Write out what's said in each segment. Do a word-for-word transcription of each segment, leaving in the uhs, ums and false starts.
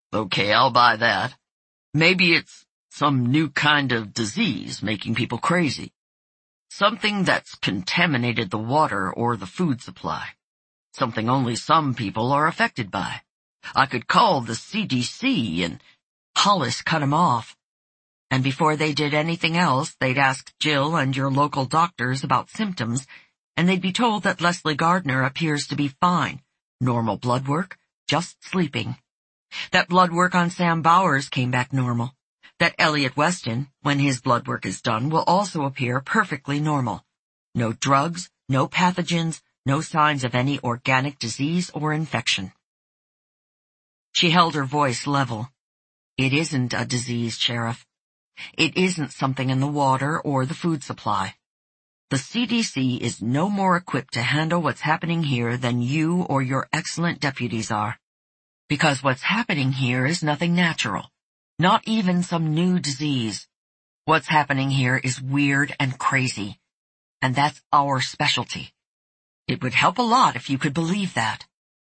Okay, I'll buy that. Maybe it's some new kind of disease making people crazy. Something that's contaminated the water or the food supply. Something only some people are affected by. I could call the C D C and... Hollis cut him off. And before they did anything else, they'd ask Jill and your local doctors about symptoms, and they'd be told that Leslie Gardner appears to be fine. Normal blood work, just sleeping. That blood work on Sam Bowers came back normal. That Elliot Weston, when his blood work is done, will also appear perfectly normal. No drugs, no pathogens, no signs of any organic disease or infection. She held her voice level. It isn't a disease, Sheriff. It isn't something in the water or the food supply. The C D C is no more equipped to handle what's happening here than you or your excellent deputies are. Because what's happening here is nothing natural. Not even some new disease. What's happening here is weird and crazy. And that's our specialty. It would help a lot if you could believe that.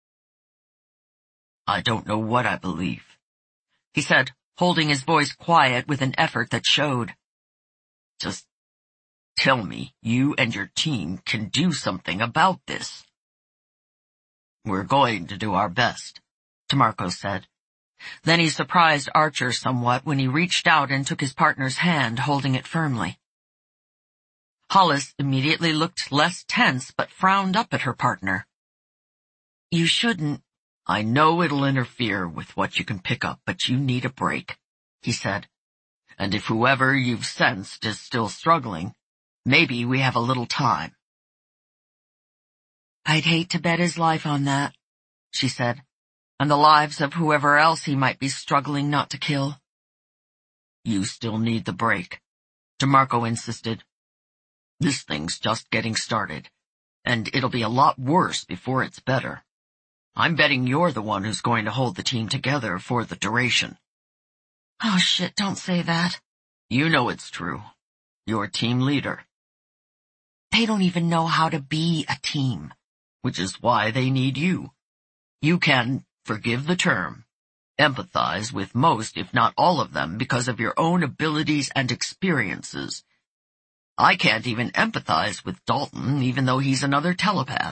I don't know what I believe, he said, holding his voice quiet with an effort that showed. Just tell me you and your team can do something about this. We're going to do our best, DeMarco said. Then he surprised Archer somewhat when he reached out and took his partner's hand, holding it firmly. Hollis immediately looked less tense but frowned up at her partner. You shouldn't. I know it'll interfere with what you can pick up, but you need a break, he said. And if whoever you've sensed is still struggling, maybe we have a little time. I'd hate to bet his life on that, she said, and the lives of whoever else he might be struggling not to kill. You still need the break, DeMarco insisted. This thing's just getting started, and it'll be a lot worse before it's better. I'm betting you're the one who's going to hold the team together for the duration. Oh shit, don't say that. You know it's true. You're team leader. They don't even know how to be a team. Which is why they need you. You can, forgive the term, empathize with most, if not all of them, because of your own abilities and experiences. I can't even empathize with Dalton, even though he's another telepath.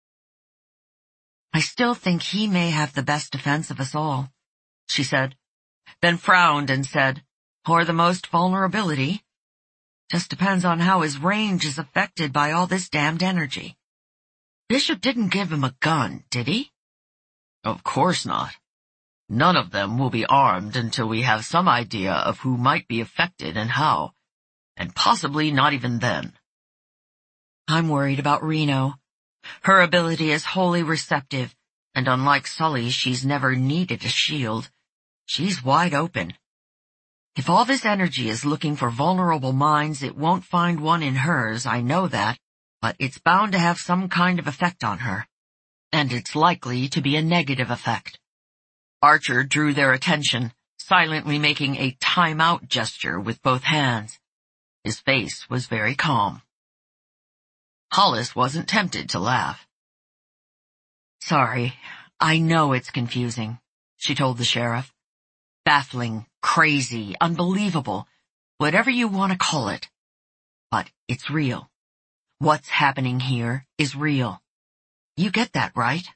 I still think he may have the best defense of us all, she said, then frowned and said, or the most vulnerability. Just depends on how his range is affected by all this damned energy. Bishop didn't give him a gun, did he? Of course not. None of them will be armed until we have some idea of who might be affected and how, and possibly not even then. I'm worried about Reno. Her ability is wholly receptive, and unlike Sully, she's never needed a shield. She's wide open. If all this energy is looking for vulnerable minds, it won't find one in hers, I know that, but it's bound to have some kind of effect on her. And it's likely to be a negative effect. Archer drew their attention, silently making a time-out gesture with both hands. His face was very calm. Hollis wasn't tempted to laugh. Sorry, I know it's confusing, she told the sheriff. Baffling, crazy, unbelievable, whatever you want to call it. But it's real. What's happening here is real. You get that, right?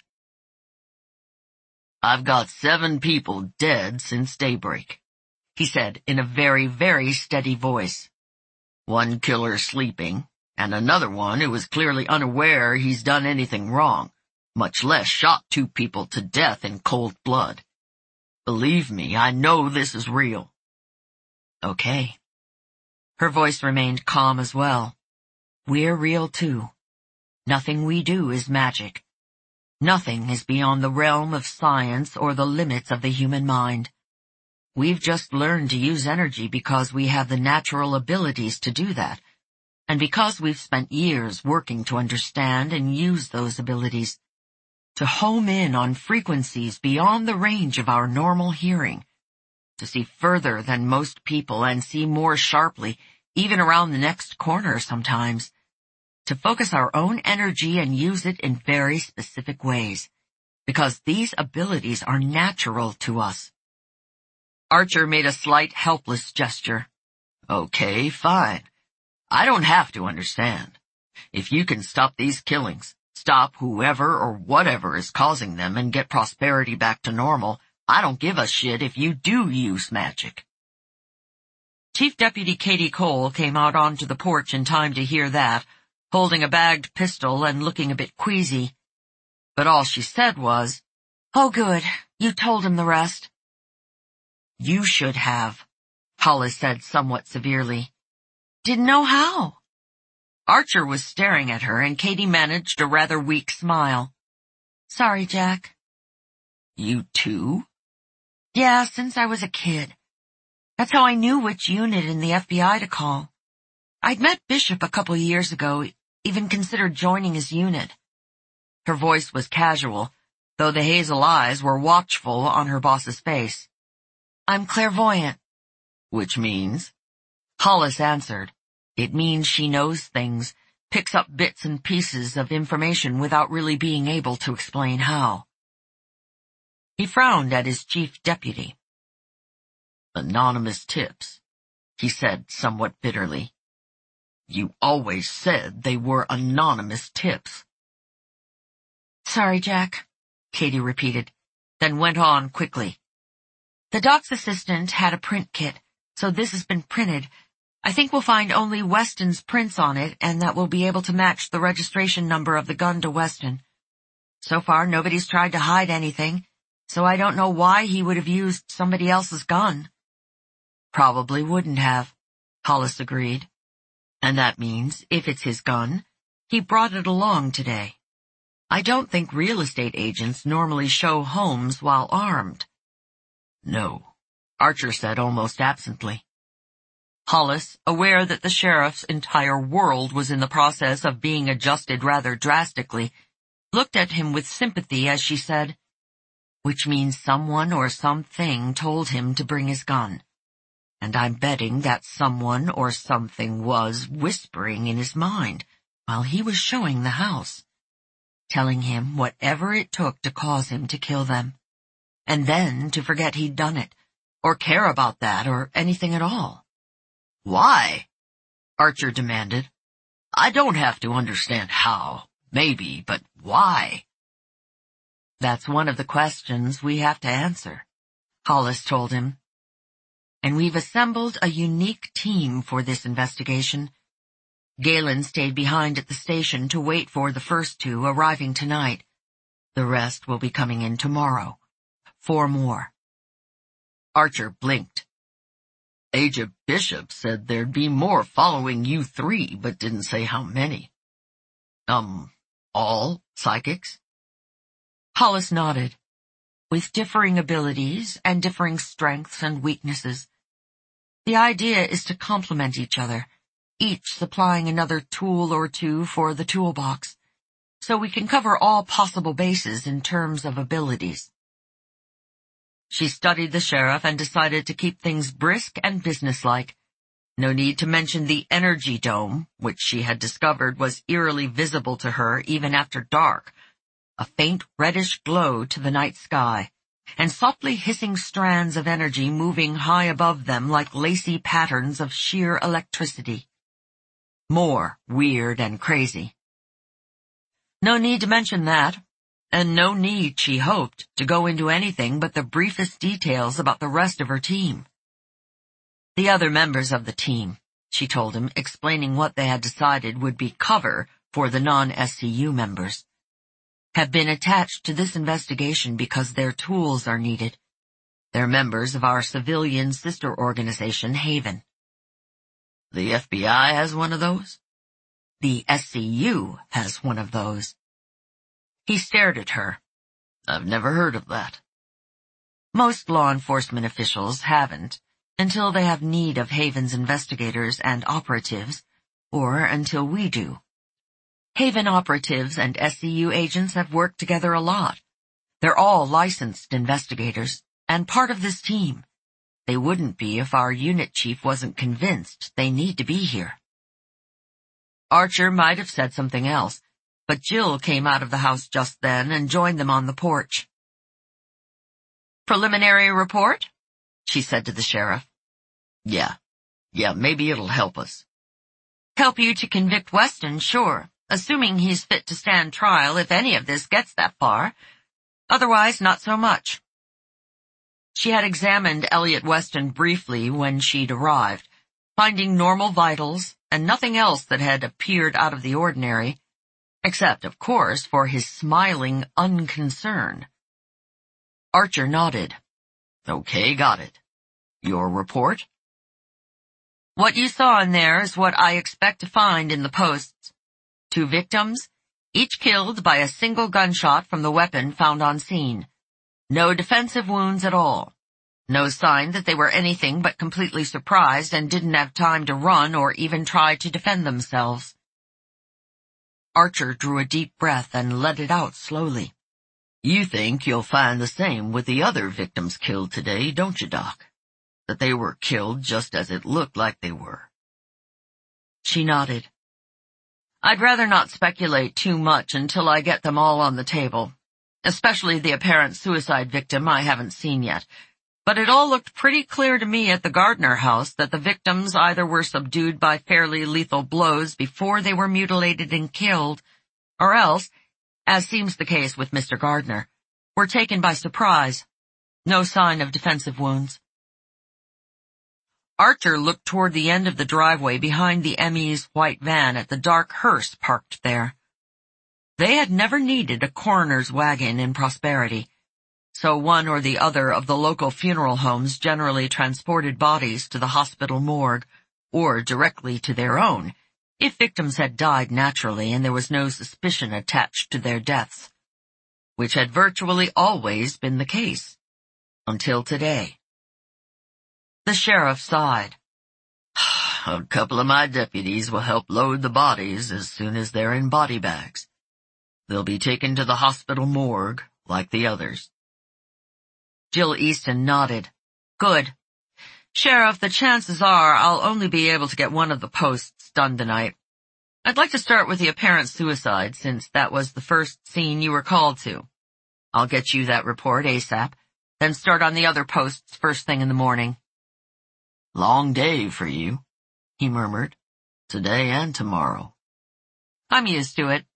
I've got seven people dead since daybreak, he said in a very, very steady voice. One killer sleeping, and another one who is clearly unaware he's done anything wrong, much less shot two people to death in cold blood. Believe me, I know this is real. Okay. Her voice remained calm as well. We're real too. Nothing we do is magic. Nothing is beyond the realm of science or the limits of the human mind. We've just learned to use energy because we have the natural abilities to do that, and because we've spent years working to understand and use those abilities, to home in on frequencies beyond the range of our normal hearing, to see further than most people and see more sharply, even around the next corner sometimes, to focus our own energy and use it in very specific ways, because these abilities are natural to us, Archer made a slight, helpless gesture. Okay, fine. I don't have to understand. If you can stop these killings, stop whoever or whatever is causing them and get prosperity back to normal, I don't give a shit if you do use magic. Chief Deputy Katie Cole came out onto the porch in time to hear that, holding a bagged pistol and looking a bit queasy. But all she said was, "Oh good, you told him the rest." "You should have," Hollis said somewhat severely. "Didn't know how." Archer was staring at her, and Katie managed a rather weak smile. "Sorry, Jack." "You too?" "Yeah, since I was a kid. That's how I knew which unit in the F B I to call. I'd met Bishop a couple years ago, even considered joining his unit." Her voice was casual, though the hazel eyes were watchful on her boss's face. "I'm clairvoyant." "Which means?" Hollis answered. "It means she knows things, picks up bits and pieces of information without really being able to explain how." He frowned at his chief deputy. "Anonymous tips," he said somewhat bitterly. "You always said they were anonymous tips." "Sorry, Jack," Katie repeated, then went on quickly. "The doc's assistant had a print kit, so this has been printed. I think we'll find only Weston's prints on it, and that we'll be able to match the registration number of the gun to Weston. So far, nobody's tried to hide anything, so I don't know why he would have used somebody else's gun." "Probably wouldn't have," Hollis agreed. "And that means, if it's his gun, he brought it along today. I don't think real estate agents normally show homes while armed." "No," Archer said almost absently. Hollis, aware that the sheriff's entire world was in the process of being adjusted rather drastically, looked at him with sympathy as she said, "Which means someone or something told him to bring his gun. And I'm betting that someone or something was whispering in his mind while he was showing the house, telling him whatever it took to cause him to kill them, and then to forget he'd done it, or care about that or anything at all." "Why?" Archer demanded. "I don't have to understand how, maybe, but why?" "That's one of the questions we have to answer," Hollis told him. "And we've assembled a unique team for this investigation. Galen stayed behind at the station to wait for the first two arriving tonight. The rest will be coming in tomorrow. Four more." Archer blinked. "Agent Bishop said there'd be more following you three, but didn't say how many. Um, all psychics?" Hollis nodded. "With differing abilities and differing strengths and weaknesses. The idea is to complement each other, each supplying another tool or two for the toolbox, so we can cover all possible bases in terms of abilities." She studied the sheriff and decided to keep things brisk and businesslike. No need to mention the energy dome, which she had discovered was eerily visible to her even after dark, a faint reddish glow to the night sky, and softly hissing strands of energy moving high above them like lacy patterns of sheer electricity. More weird and crazy. No need to mention that, and no need, she hoped, to go into anything but the briefest details about the rest of her team. The other members of the team, she told him, explaining what they had decided would be cover for the non-S C U members, have been attached to this investigation because their tools are needed. They're members of our civilian sister organization, Haven. "The F B I has one of those?" "The S C U has one of those." He stared at her. "I've never heard of that." "Most law enforcement officials haven't, until they have need of Haven's investigators and operatives, or until we do. Haven operatives and S C U agents have worked together a lot. They're all licensed investigators, and part of this team. They wouldn't be if our unit chief wasn't convinced they need to be here." Archer might have said something else, but Jill came out of the house just then and joined them on the porch. "Preliminary report?" she said to the sheriff. Yeah, yeah, maybe it'll help us. Help you to convict Weston, sure, assuming he's fit to stand trial if any of this gets that far. Otherwise, not so much. She had examined Elliot Weston briefly when she'd arrived, finding normal vitals and nothing else that had appeared out of the ordinary, except, of course, for his smiling unconcern. Archer nodded. Okay, got it. Your report? What you saw in there is what I expect to find in the posts. Two victims, each killed by a single gunshot from the weapon found on scene. No defensive wounds at all. No sign that they were anything but completely surprised and didn't have time to run or even try to defend themselves. Archer drew a deep breath and let it out slowly. You think you'll find the same with the other victims killed today, don't you, Doc? That they were killed just as it looked like they were. She nodded. I'd rather not speculate too much until I get them all on the table, especially the apparent suicide victim I haven't seen yet. But it all looked pretty clear to me at the Gardner house that the victims either were subdued by fairly lethal blows before they were mutilated and killed, or else, as seems the case with Mister Gardner, were taken by surprise. No sign of defensive wounds. Archer looked toward the end of the driveway behind the M E's white van at the dark hearse parked there. They had never needed a coroner's wagon in Prosperity, so one or the other of the local funeral homes generally transported bodies to the hospital morgue, or directly to their own, if victims had died naturally and there was no suspicion attached to their deaths, which had virtually always been the case, until today. The sheriff sighed. A couple of my deputies will help load the bodies as soon as they're in body bags. They'll be taken to the hospital morgue, like the others. Jill Easton nodded. Good. Sheriff, the chances are I'll only be able to get one of the posts done tonight. I'd like to start with the apparent suicide, since that was the first scene you were called to. I'll get you that report ASAP, then start on the other posts first thing in the morning. Long day for you, he murmured. Today and tomorrow. I'm used to it.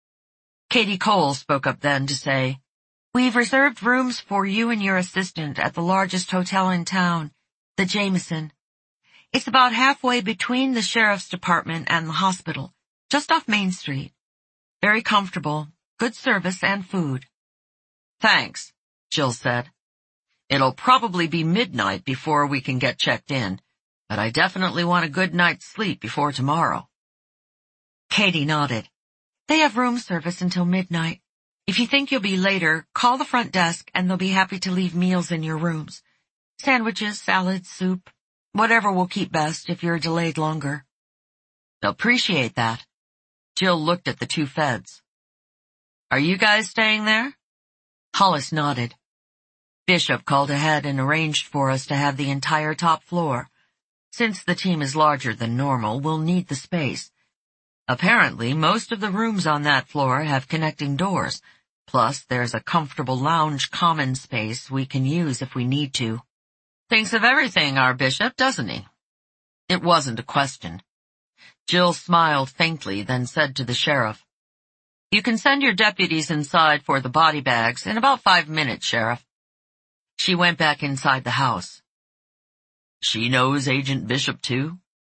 Katie Cole spoke up then to say, We've reserved rooms for you and your assistant at the largest hotel in town, the Jameson. It's about halfway between the sheriff's department and the hospital, just off Main Street. Very comfortable, good service and food. Thanks, Jill said. It'll probably be midnight before we can get checked in, but I definitely want a good night's sleep before tomorrow. Katie nodded. They have room service until midnight. If you think you'll be later, call the front desk and they'll be happy to leave meals in your rooms. Sandwiches, salads, soup, whatever will keep best if you're delayed longer. Appreciate that. Jill looked at the two feds. Are you guys staying there? Hollis nodded. Bishop called ahead and arranged for us to have the entire top floor. Since the team is larger than normal, we'll need the space. Apparently, most of the rooms on that floor have connecting doors, plus there's a comfortable lounge common space we can use if we need to. Thinks of everything, our bishop, doesn't he? It wasn't a question. Jill smiled faintly, then said to the sheriff, You can send your deputies inside for the body bags in about five minutes, Sheriff. She went back inside the house. She knows Agent Bishop, too?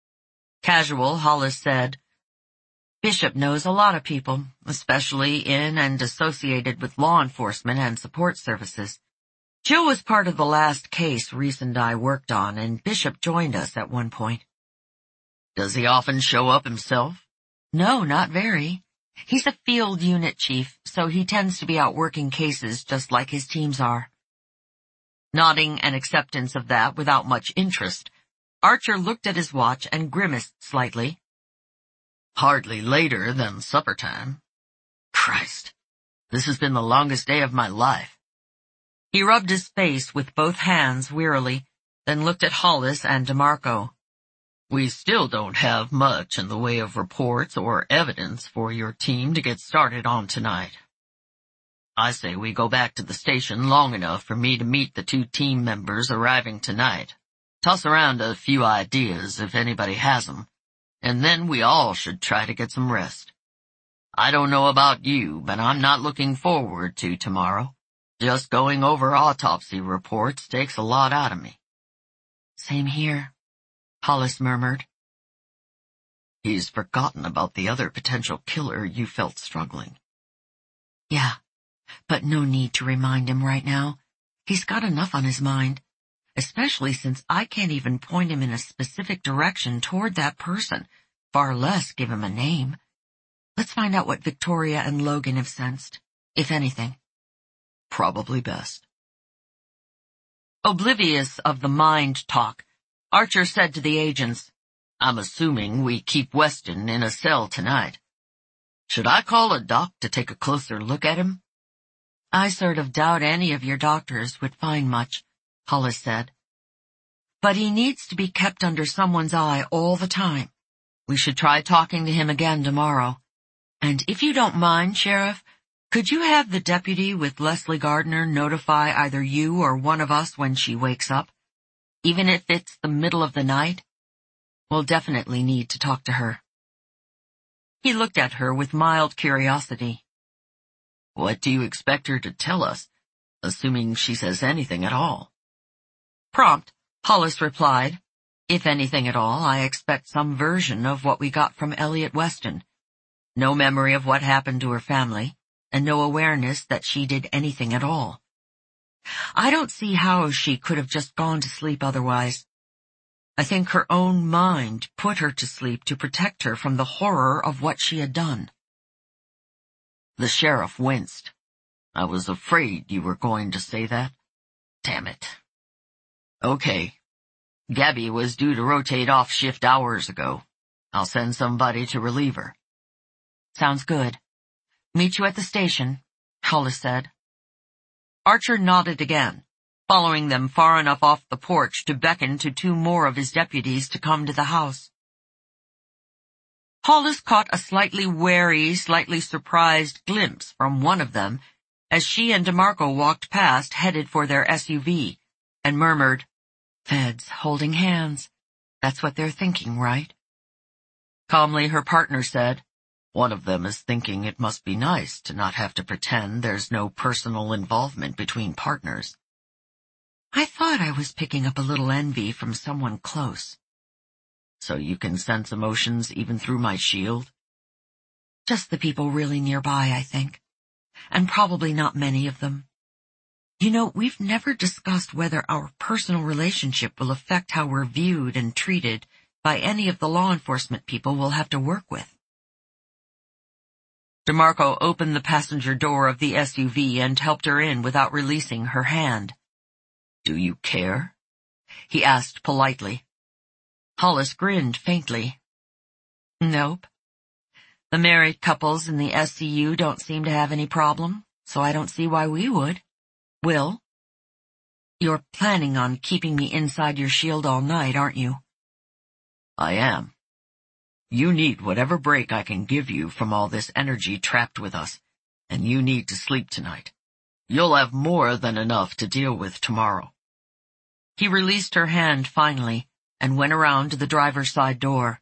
Casual, Hollis said. Bishop knows a lot of people, especially in and associated with law enforcement and support services. Jill was part of the last case Reese and I worked on, and Bishop joined us at one point. Does he often show up himself? No, not very. He's a field unit chief, so he tends to be out working cases just like his teams are. Nodding an acceptance of that without much interest, Archer looked at his watch and grimaced slightly. Hardly later than supper time. Christ, this has been the longest day of my life. He rubbed his face with both hands wearily, then looked at Hollis and DeMarco. We still don't have much in the way of reports or evidence for your team to get started on tonight. I say we go back to the station long enough for me to meet the two team members arriving tonight. Toss around a few ideas if anybody has 'em, and then we all should try to get some rest. I don't know about you, but I'm not looking forward to tomorrow. Just going over autopsy reports takes a lot out of me. Same here, Hollis murmured. He's forgotten about the other potential killer you felt struggling. Yeah, but no need to remind him right now. He's got enough on his mind, especially since I can't even point him in a specific direction toward that person, far less give him a name. Let's find out what Victoria and Logan have sensed, if anything. Probably best. Oblivious of the mind talk, Archer said to the agents, I'm assuming we keep Weston in a cell tonight. Should I call a doc to take a closer look at him? I sort of doubt any of your doctors would find much, Hollis said. But he needs to be kept under someone's eye all the time. We should try talking to him again tomorrow. And if you don't mind, Sheriff, could you have the deputy with Leslie Gardner notify either you or one of us when she wakes up? Even if it's the middle of the night? We'll definitely need to talk to her. He looked at her with mild curiosity. What do you expect her to tell us, assuming she says anything at all? Prompt, Hollis replied. If anything at all, I expect some version of what we got from Elliot Weston. No memory of what happened to her family, and no awareness that she did anything at all. I don't see how she could have just gone to sleep otherwise. I think her own mind put her to sleep to protect her from the horror of what she had done. The sheriff winced. I was afraid you were going to say that. Damn it. Okay. Gabby was due to rotate off shift hours ago. I'll send somebody to relieve her. Sounds good. Meet you at the station, Hollis said. Archer nodded again, following them far enough off the porch to beckon to two more of his deputies to come to the house. Hollis caught a slightly wary, slightly surprised glimpse from one of them as she and DeMarco walked past headed for their S U V, and murmured, Feds holding hands. That's what they're thinking, right? Calmly, her partner said, One of them is thinking it must be nice to not have to pretend there's no personal involvement between partners. I thought I was picking up a little envy from someone close. So you can sense emotions even through my shield? Just the people really nearby, I think. And probably not many of them. You know, we've never discussed whether our personal relationship will affect how we're viewed and treated by any of the law enforcement people we'll have to work with. DeMarco opened the passenger door of the S U V and helped her in without releasing her hand. Do you care? He asked politely. Hollis grinned faintly. Nope. The married couples in the S C U don't seem to have any problem, so I don't see why we would. Will? You're planning on keeping me inside your shield all night, aren't you? I am. You need whatever break I can give you from all this energy trapped with us, and you need to sleep tonight. You'll have more than enough to deal with tomorrow. He released her hand finally and went around to the driver's side door.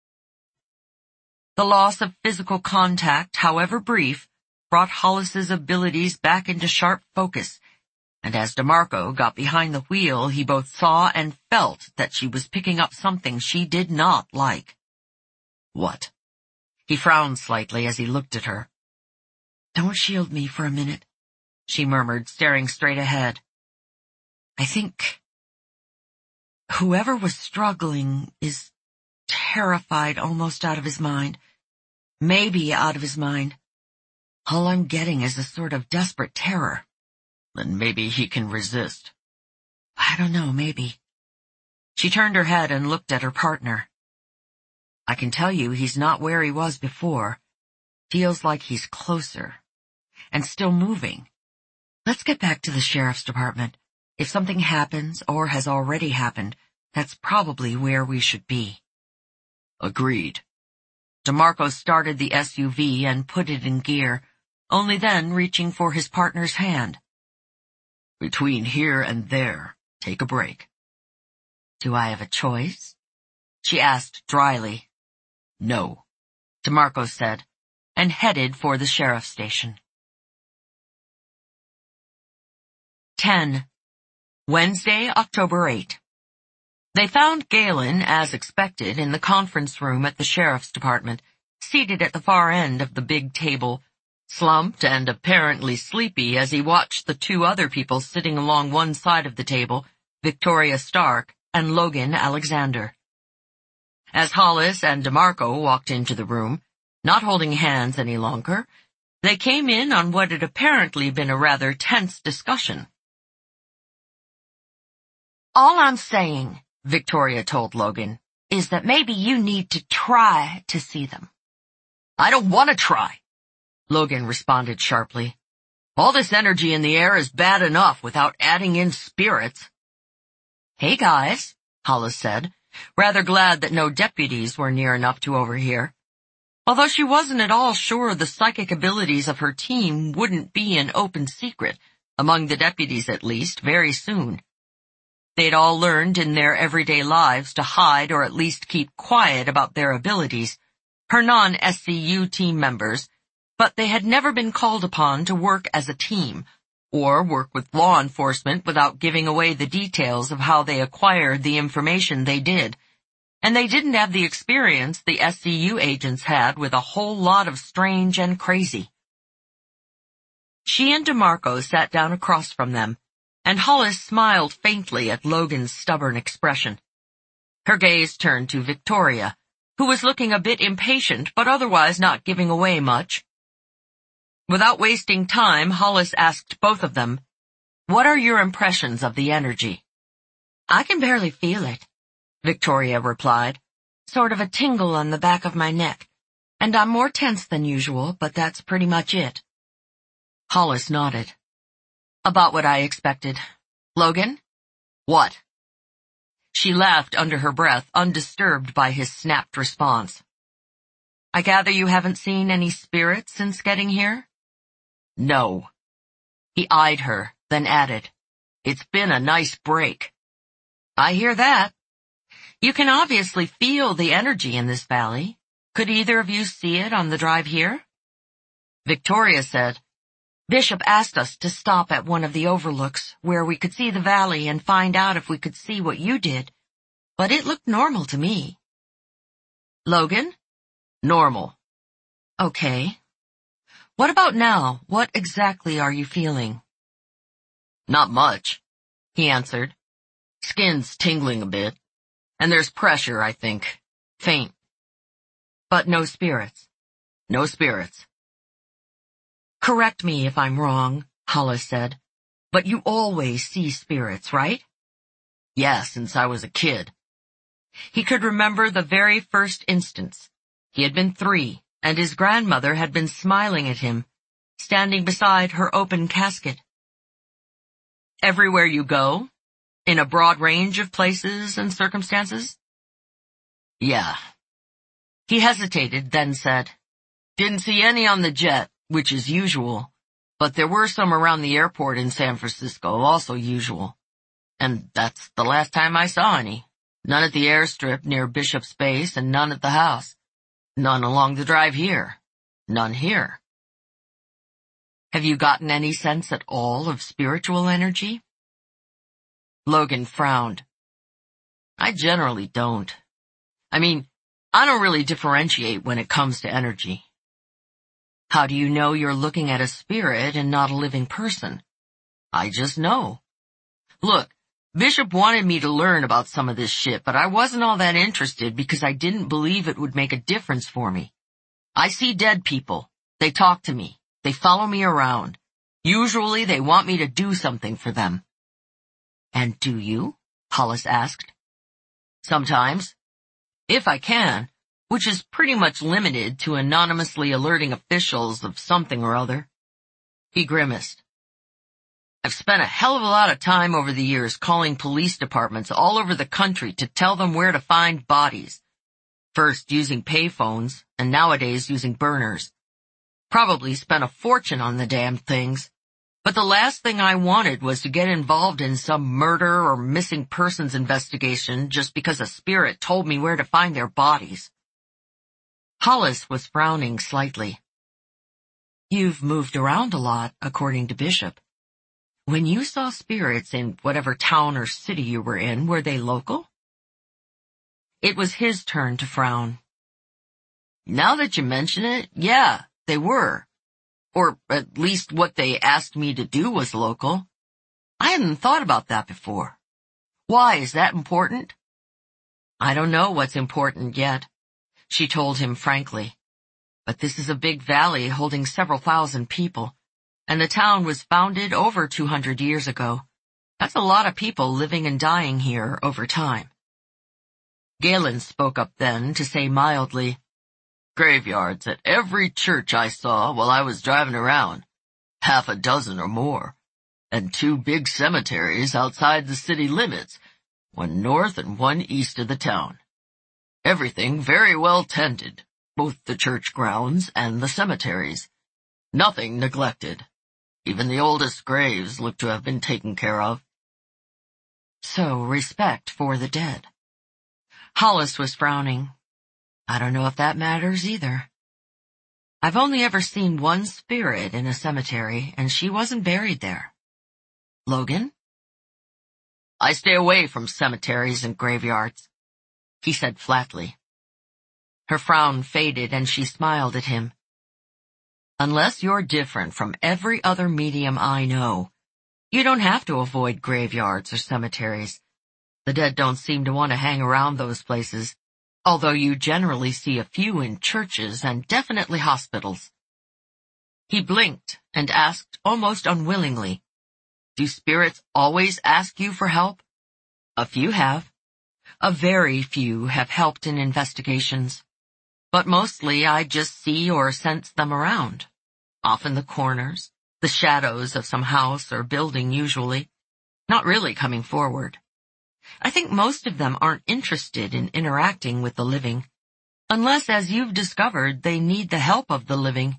The loss of physical contact, however brief, brought Hollis's abilities back into sharp focus, and as DeMarco got behind the wheel, he both saw and felt that she was picking up something she did not like. What? He frowned slightly as he looked at her. Don't shield me for a minute, she murmured, staring straight ahead. I think whoever was struggling is terrified almost out of his mind. Maybe out of his mind. All I'm getting is a sort of desperate terror. Then maybe he can resist. I don't know, maybe. She turned her head and looked at her partner. I can tell you he's not where he was before. Feels like he's closer. And still moving. Let's get back to the sheriff's department. If something happens, or has already happened, that's probably where we should be. Agreed. DeMarco started the S U V and put it in gear, only then reaching for his partner's hand. Between here and there, take a break. Do I have a choice? She asked dryly. No, DeMarco said, and headed for the sheriff's station. ten. Wednesday, October eighth. They found Galen, as expected, in the conference room at the sheriff's department, seated at the far end of the big table, slumped and apparently sleepy as he watched the two other people sitting along one side of the table, Victoria Stark and Logan Alexander. As Hollis and DeMarco walked into the room, not holding hands any longer, they came in on what had apparently been a rather tense discussion. All I'm saying, Victoria told Logan, is that maybe you need to try to see them. I don't want to try, Logan responded sharply. All this energy in the air is bad enough without adding in spirits. Hey guys, Hollis said, rather glad that no deputies were near enough to overhear. Although she wasn't at all sure the psychic abilities of her team wouldn't be an open secret, among the deputies at least, very soon. They'd all learned in their everyday lives to hide or at least keep quiet about their abilities, her non-S C U team members, but they had never been called upon to work as a team, or work with law enforcement without giving away the details of how they acquired the information they did, and they didn't have the experience the S C U agents had with a whole lot of strange and crazy. She and DeMarco sat down across from them, and Hollis smiled faintly at Logan's stubborn expression. Her gaze turned to Victoria, who was looking a bit impatient but otherwise not giving away much. Without wasting time, Hollis asked both of them, "What are your impressions of the energy?" I can barely feel it, Victoria replied. Sort of a tingle on the back of my neck, and I'm more tense than usual, but that's pretty much it. Hollis nodded. About what I expected. Logan? What? She laughed under her breath, undisturbed by his snapped response. I gather you haven't seen any spirits since getting here? No. He eyed her, then added, It's been a nice break. I hear that. You can obviously feel the energy in this valley. Could either of you see it on the drive here? Victoria said, Bishop asked us to stop at one of the overlooks where we could see the valley and find out if we could see what you did, but it looked normal to me. Logan? Normal. Okay. What about now? What exactly are you feeling? Not much, he answered. Skin's tingling a bit, and there's pressure, I think. Faint. But no spirits. No spirits. Correct me if I'm wrong, Hollis said, but you always see spirits, right? Yeah, since I was a kid. He could remember the very first instance. He had been three, and his grandmother had been smiling at him, standing beside her open casket. Everywhere you go? In a broad range of places and circumstances? Yeah. He hesitated, then said, Didn't see any on the jet, which is usual, but there were some around the airport in San Francisco, also usual. And that's the last time I saw any. None at the airstrip near Bishop's base and none at the house. None along the drive here. None here. Have you gotten any sense at all of spiritual energy? Logan frowned. I generally don't. I mean, I don't really differentiate when it comes to energy. How do you know you're looking at a spirit and not a living person? I just know. Look, Bishop wanted me to learn about some of this shit, but I wasn't all that interested because I didn't believe it would make a difference for me. I see dead people. They talk to me. They follow me around. Usually they want me to do something for them. And do you? Hollis asked. Sometimes. If I can. Which is pretty much limited to anonymously alerting officials of something or other. He grimaced. I've spent a hell of a lot of time over the years calling police departments all over the country to tell them where to find bodies. First using payphones, and nowadays using burners. Probably spent a fortune on the damn things. But the last thing I wanted was to get involved in some murder or missing persons investigation just because a spirit told me where to find their bodies. Hollis was frowning slightly. You've moved around a lot, according to Bishop. When you saw spirits in whatever town or city you were in, were they local? It was his turn to frown. Now that you mention it, yeah, they were. Or at least what they asked me to do was local. I hadn't thought about that before. Why, is that important? I don't know what's important yet, she told him frankly. But this is a big valley holding several thousand people, and the town was founded over two hundred years ago. That's a lot of people living and dying here over time. Galen spoke up then to say mildly, Graveyards at every church I saw while I was driving around, half a dozen or more, and two big cemeteries outside the city limits, one north and one east of the town. Everything very well tended, both the church grounds and the cemeteries. Nothing neglected. Even the oldest graves looked to have been taken care of. So, respect for the dead. Hollis was frowning. I don't know if that matters either. I've only ever seen one spirit in a cemetery, and she wasn't buried there. Logan? I stay away from cemeteries and graveyards, he said flatly. Her frown faded and she smiled at him. Unless you're different from every other medium I know, you don't have to avoid graveyards or cemeteries. The dead don't seem to want to hang around those places, although you generally see a few in churches and definitely hospitals. He blinked and asked almost unwillingly, Do spirits always ask you for help? A few have. A very few have helped in investigations. But mostly I just see or sense them around. Often the corners, the shadows of some house or building usually, not really coming forward. I think most of them aren't interested in interacting with the living, unless, as you've discovered, they need the help of the living.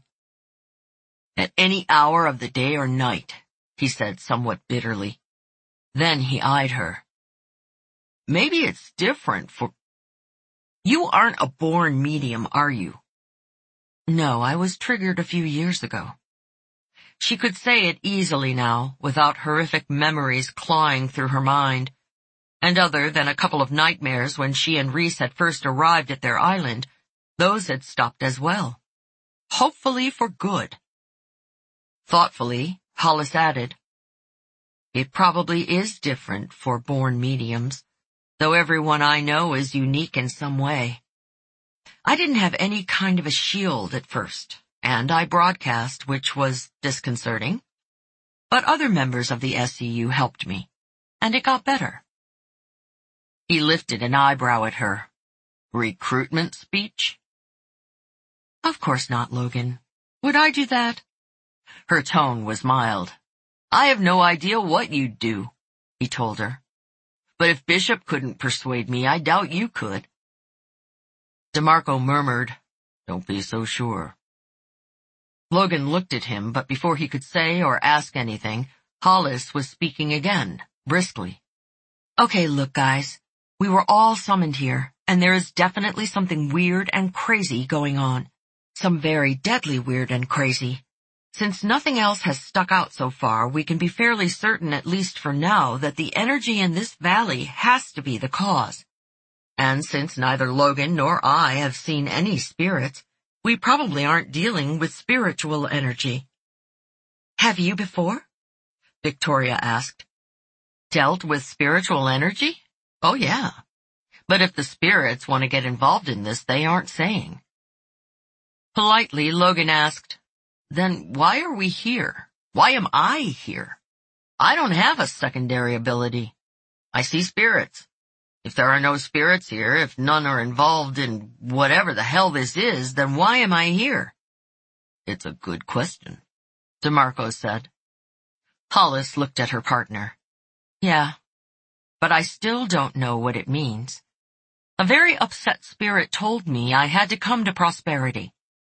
At any hour of the day or night, he said somewhat bitterly. Then he eyed her. Maybe it's different for... You aren't a born medium, are you? No, I was triggered a few years ago. She could say it easily now, without horrific memories clawing through her mind. And other than a couple of nightmares when she and Reese had first arrived at their island, those had stopped as well. Hopefully for good. Thoughtfully, Hollis added, It probably is different for born mediums, though everyone I know is unique in some way. I didn't have any kind of a shield at first, and I broadcast, which was disconcerting. But other members of the S E U helped me, and it got better. He lifted an eyebrow at her. Recruitment speech? Of course not, Logan. Would I do that? Her tone was mild. I have no idea what you'd do, he told her. But if Bishop couldn't persuade me, I doubt you could. DeMarco murmured, Don't be so sure. Logan looked at him, but before he could say or ask anything, Hollis was speaking again, briskly. Okay, look, guys. We were all summoned here, and there is definitely something weird and crazy going on. Some very deadly weird and crazy. Since nothing else has stuck out so far, we can be fairly certain, at least for now, that the energy in this valley has to be the cause. And since neither Logan nor I have seen any spirits, we probably aren't dealing with spiritual energy. Have you before? Victoria asked. Dealt with spiritual energy? Oh, yeah. But if the spirits want to get involved in this, they aren't saying. Politely, Logan asked, Then why are we here? Why am I here? I don't have a secondary ability. I see spirits. If there are no spirits here, if none are involved in whatever the hell this is, then why am I here? It's a good question, DeMarco said. Hollis looked at her partner. Yeah. But I still don't know what it means. A very upset spirit told me I had to come to Prosperity.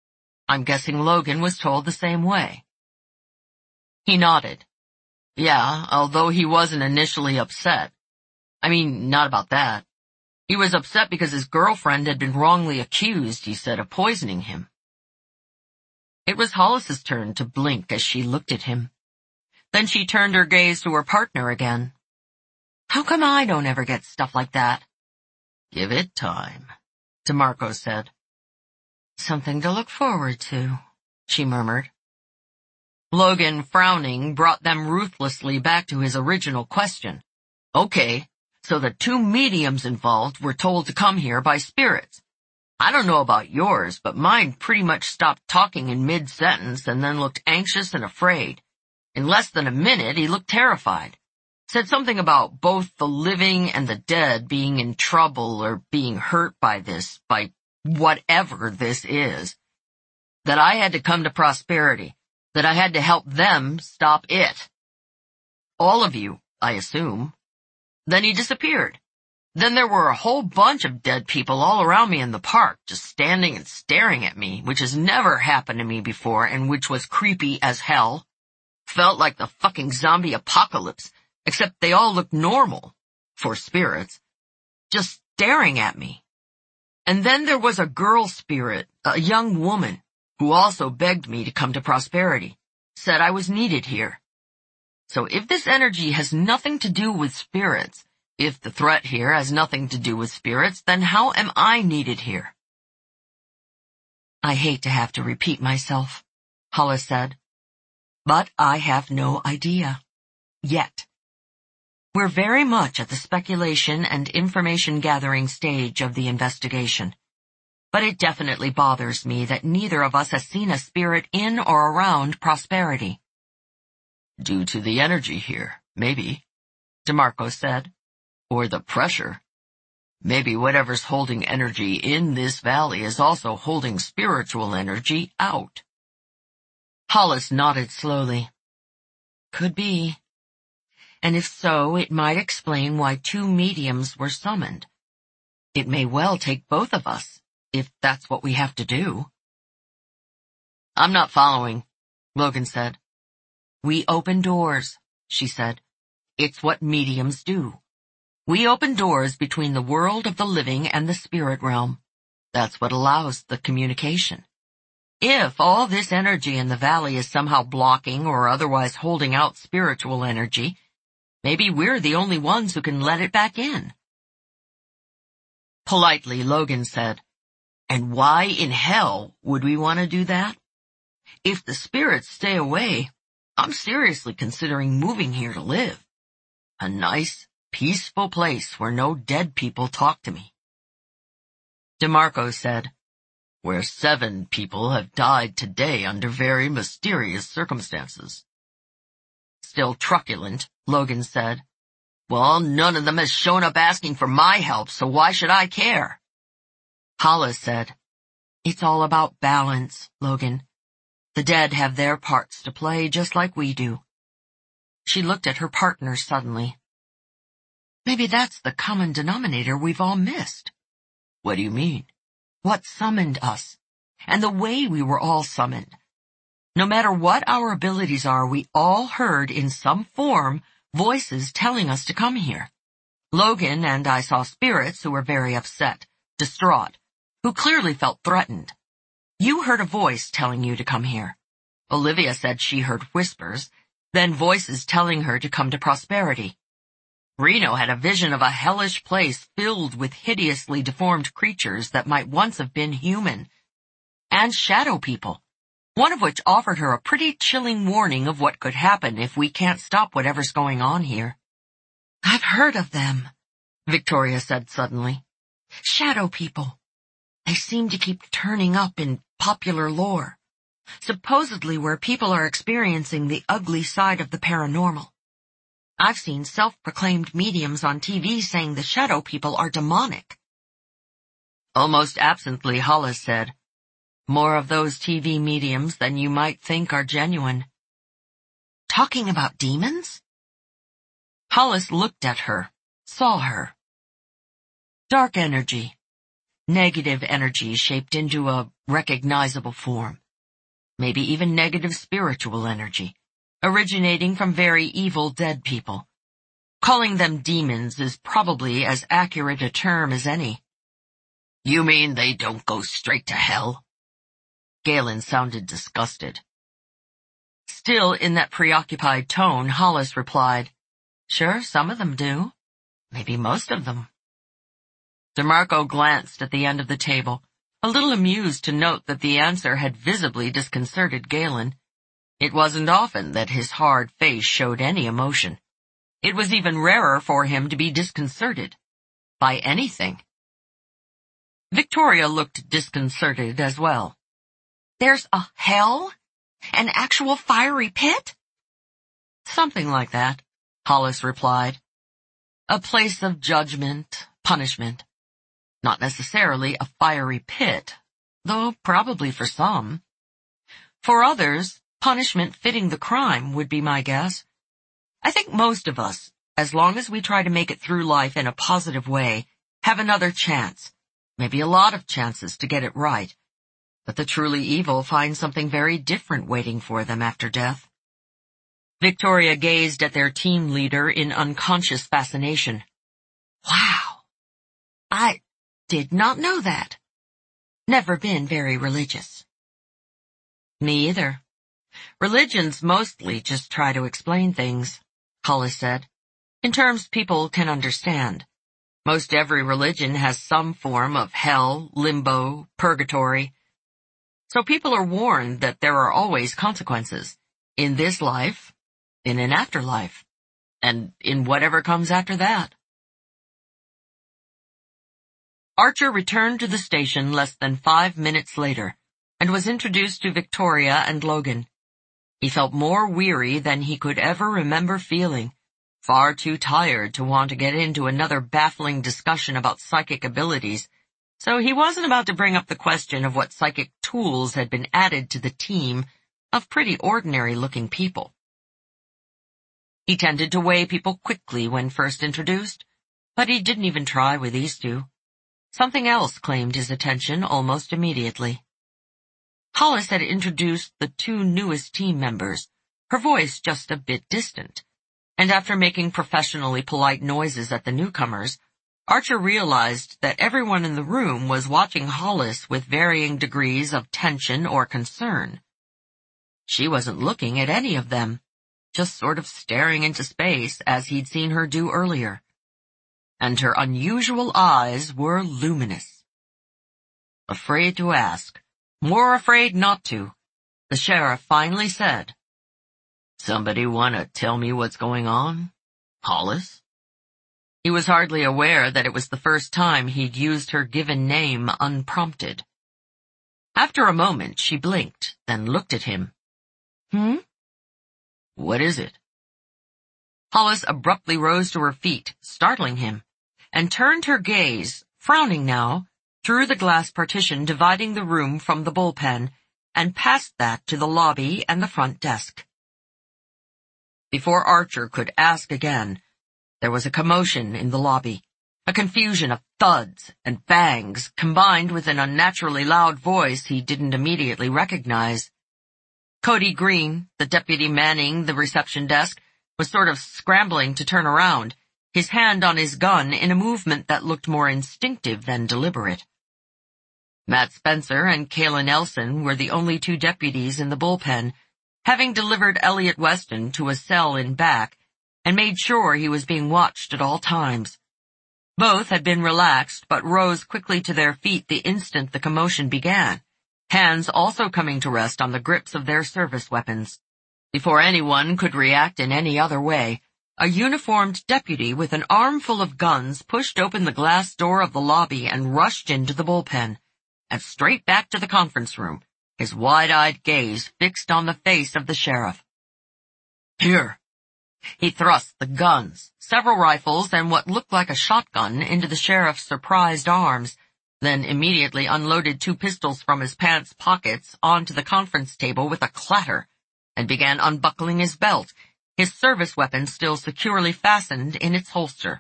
I'm guessing Logan was told the same way. He nodded. Yeah, although he wasn't initially upset. I mean, not about that. He was upset because his girlfriend had been wrongly accused, he said, of poisoning him. It was Hollis's turn to blink as she looked at him. Then she turned her gaze to her partner again. How come I don't ever get stuff like that? Give it time, DeMarco said. Something to look forward to, she murmured. Logan, frowning, brought them ruthlessly back to his original question. Okay, so the two mediums involved were told to come here by spirits. I don't know about yours, but mine pretty much stopped talking in mid-sentence and then looked anxious and afraid. In less than a minute, he looked terrified. Said something about both the living and the dead being in trouble or being hurt by this, by whatever this is. That I had to come to Prosperity, that I had to help them stop it. All of you, I assume. Then he disappeared. Then there were a whole bunch of dead people all around me in the park, just standing and staring at me, which has never happened to me before and which was creepy as hell. Felt like the fucking zombie apocalypse, except they all looked normal, for spirits, just staring at me. And then there was a girl spirit, a young woman, who also begged me to come to Prosperity, said I was needed here. So if this energy has nothing to do with spirits, if the threat here has nothing to do with spirits, then how am I needed here? I hate to have to repeat myself, Hollis said, but I have no idea. Yet. We're very much at the speculation and information gathering stage of the investigation. But it definitely bothers me that neither of us has seen a spirit in or around Prosperity. Due to the energy here, maybe, DeMarco said. Or the pressure. Maybe whatever's holding energy in this valley is also holding spiritual energy out. Hollis nodded slowly. Could be. And if so, it might explain why two mediums were summoned. It may well take both of us, if that's what we have to do. I'm not following, Logan said. We open doors, she said. It's what mediums do. We open doors between the world of the living and the spirit realm. That's what allows the communication. If all this energy in the valley is somehow blocking or otherwise holding out spiritual energy, maybe we're the only ones who can let it back in. Politely, Logan said, and why in hell would we want to do that? If the spirits stay away, I'm seriously considering moving here to live. A nice, peaceful place where no dead people talk to me. DeMarco said, where seven people have died today under very mysterious circumstances. Still truculent, Logan said, well, none of them has shown up asking for my help, so why should I care? Hollis said, it's all about balance, Logan. The dead have their parts to play just like we do. She looked at her partner suddenly. Maybe that's the common denominator we've all missed. What do you mean? What summoned us, and the way we were all summoned. No matter what our abilities are, we all heard in some form voices telling us to come here. Logan and I saw spirits who were very upset, distraught, who clearly felt threatened. You heard a voice telling you to come here. Olivia said she heard whispers, then voices telling her to come to Prosperity. Reno had a vision of a hellish place filled with hideously deformed creatures that might once have been human. And shadow people, one of which offered her a pretty chilling warning of what could happen if we can't stop whatever's going on here. I've heard of them, Victoria said suddenly. Shadow people. They seem to keep turning up in popular lore, supposedly where people are experiencing the ugly side of the paranormal. I've seen self-proclaimed mediums on T V saying the shadow people are demonic. Almost absently, Hollis said, more of those T V mediums than you might think are genuine. Talking about demons? Hollis looked at her, saw her. Dark energy. Negative energy shaped into a recognizable form. maybe even negative spiritual energy, originating from very evil dead people. Calling them demons is probably as accurate a term as any. You mean they don't go straight to hell? Galen sounded disgusted. Still in that preoccupied tone, Hollis replied, Sure, some of them do. Maybe most of them. DeMarco glanced at the end of the table, a little amused to note that the answer had visibly disconcerted Galen. It wasn't often that his hard face showed any emotion. It was even rarer for him to be disconcerted. By anything. Victoria looked disconcerted as well. There's a hell? An actual fiery pit? Something like that, Hollis replied. A place of judgment, punishment. Not necessarily a fiery pit, though probably for some. For others, punishment fitting the crime would be my guess. I think most of us, as long as we try to make it through life in a positive way, have another chance, maybe a lot of chances to get it right. But the truly evil find something very different waiting for them after death. Victoria gazed at their team leader in unconscious fascination. Wow. I did not know that. Never been very religious. Me either. Religions mostly just try to explain things, Hollis said, in terms people can understand. Most every religion has some form of hell, limbo, purgatory. So people are warned that there are always consequences, in this life, in an afterlife, and in whatever comes after that. Archer returned to the station less than five minutes later, and was introduced to Victoria and Logan. He felt more weary than he could ever remember feeling, far too tired to want to get into another baffling discussion about psychic abilities, so he wasn't about to bring up the question of what psychic tools had been added to the team of pretty ordinary-looking people. He tended to weigh people quickly when first introduced, but he didn't even try with these two. Something else claimed his attention almost immediately. Hollis had introduced the two newest team members, her voice just a bit distant, and after making professionally polite noises at the newcomers, Archer realized that everyone in the room was watching Hollis with varying degrees of tension or concern. She wasn't looking at any of them, just sort of staring into space as he'd seen her do earlier. And her unusual eyes were luminous. Afraid to ask, more afraid not to, the sheriff finally said, "Somebody want to tell me what's going on? Hollis?" He was hardly aware that it was the first time he'd used her given name unprompted. After a moment, she blinked, then looked at him. "Hmm? What is it?" Hollis abruptly rose to her feet, startling him, and turned her gaze, frowning now, through the glass partition dividing the room from the bullpen, and past that to the lobby and the front desk. Before Archer could ask again, there was a commotion in the lobby, a confusion of thuds and bangs combined with an unnaturally loud voice he didn't immediately recognize. Cody Green, the deputy manning the reception desk, was sort of scrambling to turn around, his hand on his gun in a movement that looked more instinctive than deliberate. Matt Spencer and Kayla Nelson were the only two deputies in the bullpen, having delivered Elliot Weston to a cell in back and made sure he was being watched at all times. Both had been relaxed but rose quickly to their feet the instant the commotion began, hands also coming to rest on the grips of their service weapons. Before anyone could react in any other way, a uniformed deputy with an armful of guns pushed open the glass door of the lobby and rushed into the bullpen, and straight back to the conference room, his wide-eyed gaze fixed on the face of the sheriff. "Here." He thrust the guns, several rifles, and what looked like a shotgun into the sheriff's surprised arms, then immediately unloaded two pistols from his pants pockets onto the conference table with a clatter, and began unbuckling his belt, his service weapon still securely fastened in its holster.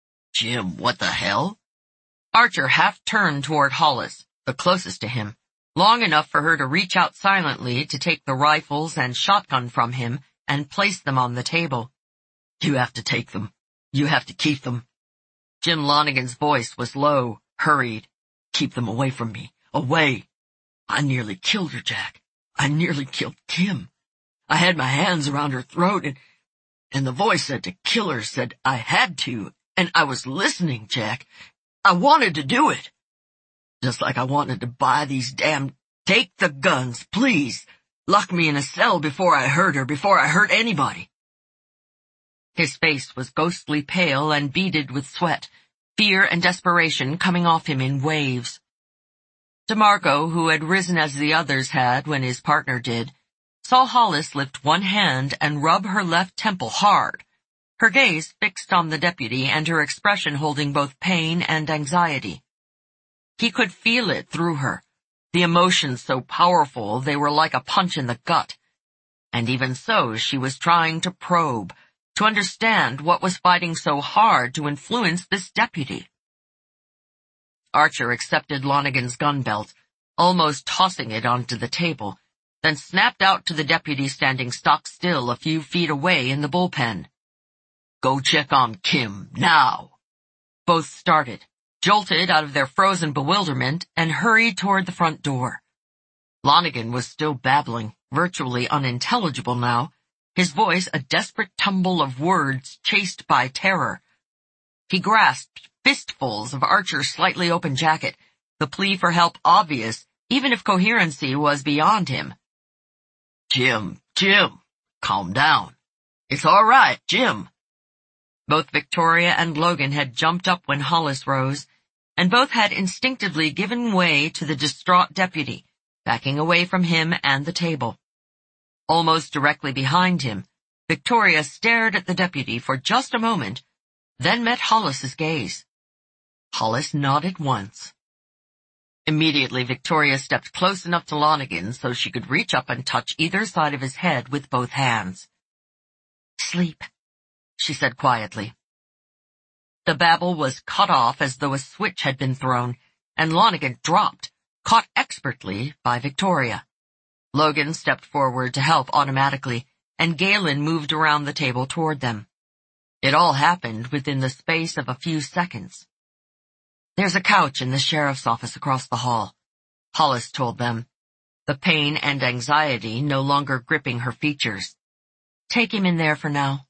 "Jim, what the hell?" Archer half turned toward Hollis, the closest to him, long enough for her to reach out silently to take the rifles and shotgun from him and place them on the table. You have to take them. You have to keep them. Jim Lonigan's voice was low, hurried. Keep them away from me. Away. I nearly killed her, Jack. I nearly killed Kim. I had my hands around her throat, and, and the voice said to kill her, said I had to, and I was listening, Jack. I wanted to do it. Just like I wanted to buy these damn... Take the guns, please. Lock me in a cell before I hurt her, before I hurt anybody. His face was ghostly pale and beaded with sweat, fear and desperation coming off him in waves. DeMarco, who had risen as the others had when his partner did, saw Hollis lift one hand and rub her left temple hard, her gaze fixed on the deputy and her expression holding both pain and anxiety. He could feel it through her, the emotions so powerful they were like a punch in the gut. And even so, she was trying to probe, to understand what was fighting so hard to influence this deputy. Archer accepted Lonigan's gun belt, almost tossing it onto the table, then snapped out to the deputy standing stock still a few feet away in the bullpen. Go check on Kim, now. Both started, jolted out of their frozen bewilderment, and hurried toward the front door. Lonigan was still babbling, virtually unintelligible now, his voice a desperate tumble of words chased by terror. He grasped fistfuls of Archer's slightly open jacket, the plea for help obvious, even if coherency was beyond him. Jim, Jim, calm down. It's all right, Jim. Both Victoria and Logan had jumped up when Hollis rose, and both had instinctively given way to the distraught deputy, backing away from him and the table. Almost directly behind him, Victoria stared at the deputy for just a moment, then met Hollis's gaze. Hollis nodded once. Immediately, Victoria stepped close enough to Lonigan so she could reach up and touch either side of his head with both hands. "Sleep," she said quietly. The babble was cut off as though a switch had been thrown, and Lonigan dropped, caught expertly by Victoria. Logan stepped forward to help automatically, and Galen moved around the table toward them. It all happened within the space of a few seconds. "There's a couch in the sheriff's office across the hall," Hollis told them, the pain and anxiety no longer gripping her features. "Take him in there for now."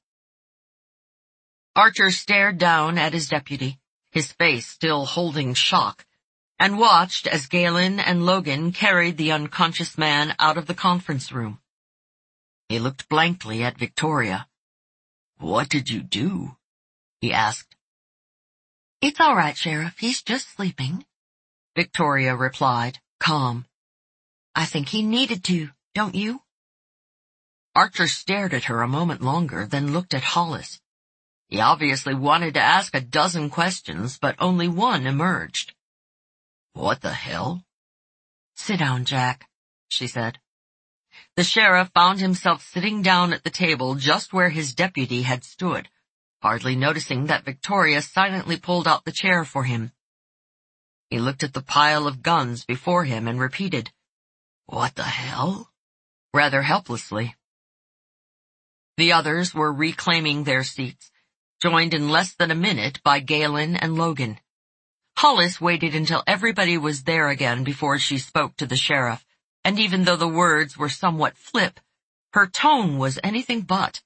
Archer stared down at his deputy, his face still holding shock, and watched as Galen and Logan carried the unconscious man out of the conference room. He looked blankly at Victoria. "What did you do?" he asked. "It's all right, Sheriff. He's just sleeping," Victoria replied, calm. "I think he needed to, don't you?" Archer stared at her a moment longer, then looked at Hollis. He obviously wanted to ask a dozen questions, but only one emerged. "What the hell?" "Sit down, Jack," she said. The sheriff found himself sitting down at the table just where his deputy had stood, hardly noticing that Victoria silently pulled out the chair for him. He looked at the pile of guns before him and repeated, "What the hell?" rather helplessly. The others were reclaiming their seats, joined in less than a minute by Galen and Logan. Hollis waited until everybody was there again before she spoke to the sheriff, and even though the words were somewhat flip, her tone was anything but.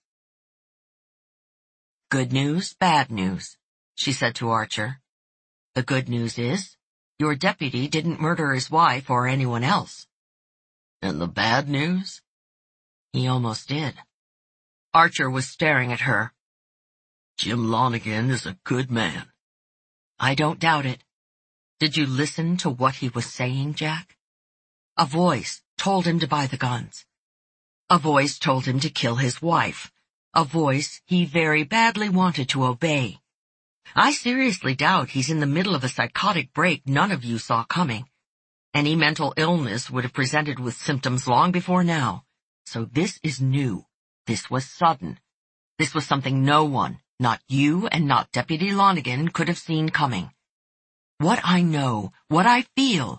"Good news, bad news," she said to Archer. "The good news is, your deputy didn't murder his wife or anyone else." "And the bad news?" "He almost did." Archer was staring at her. "Jim Lonigan is a good man." "I don't doubt it. Did you listen to what he was saying, Jack? A voice told him to buy the guns. A voice told him to kill his wife. A voice he very badly wanted to obey. I seriously doubt he's in the middle of a psychotic break none of you saw coming. Any mental illness would have presented with symptoms long before now. So this is new. This was sudden. This was something no one, not you and not Deputy Lonigan, could have seen coming. What I know, what I feel,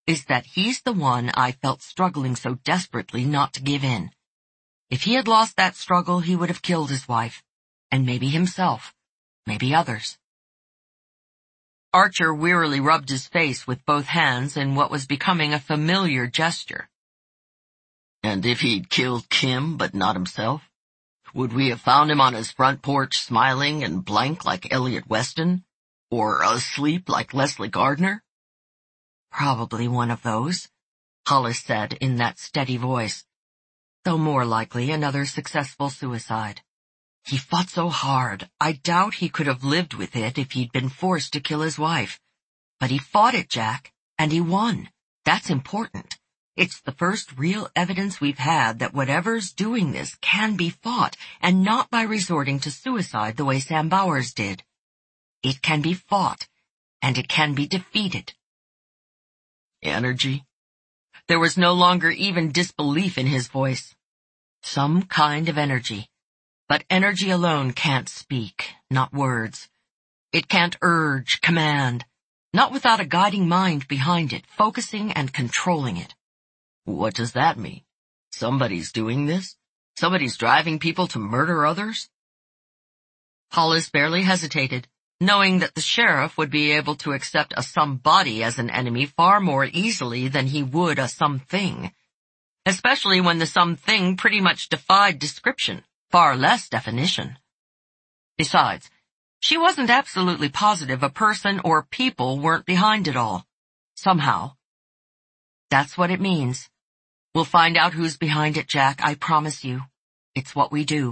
is that he's the one I felt struggling so desperately not to give in. If he had lost that struggle, he would have killed his wife, and maybe himself, maybe others. Archer wearily rubbed his face with both hands in what was becoming a familiar gesture. And if he'd killed Kim but not himself, would we have found him on his front porch smiling and blank like Elliot Weston? Or asleep like Leslie Gardner? Probably one of those, Hollis said in that steady voice, though more likely another successful suicide. He fought so hard, I doubt he could have lived with it if he'd been forced to kill his wife. But he fought it, Jack, and he won. That's important. It's the first real evidence we've had that whatever's doing this can be fought, and not by resorting to suicide the way Sam Bowers did. It can be fought, and it can be defeated. Energy? There was no longer even disbelief in his voice. Some kind of energy. But energy alone can't speak, not words. It can't urge, command, not without a guiding mind behind it, focusing and controlling it. What does that mean? Somebody's doing this? Somebody's driving people to murder others? Hollis barely hesitated, knowing that the sheriff would be able to accept a somebody as an enemy far more easily than he would a something, especially when the something pretty much defied description, far less definition. Besides, she wasn't absolutely positive a person or people weren't behind it all. Somehow. That's what it means. We'll find out who's behind it, Jack, I promise you. It's what we do.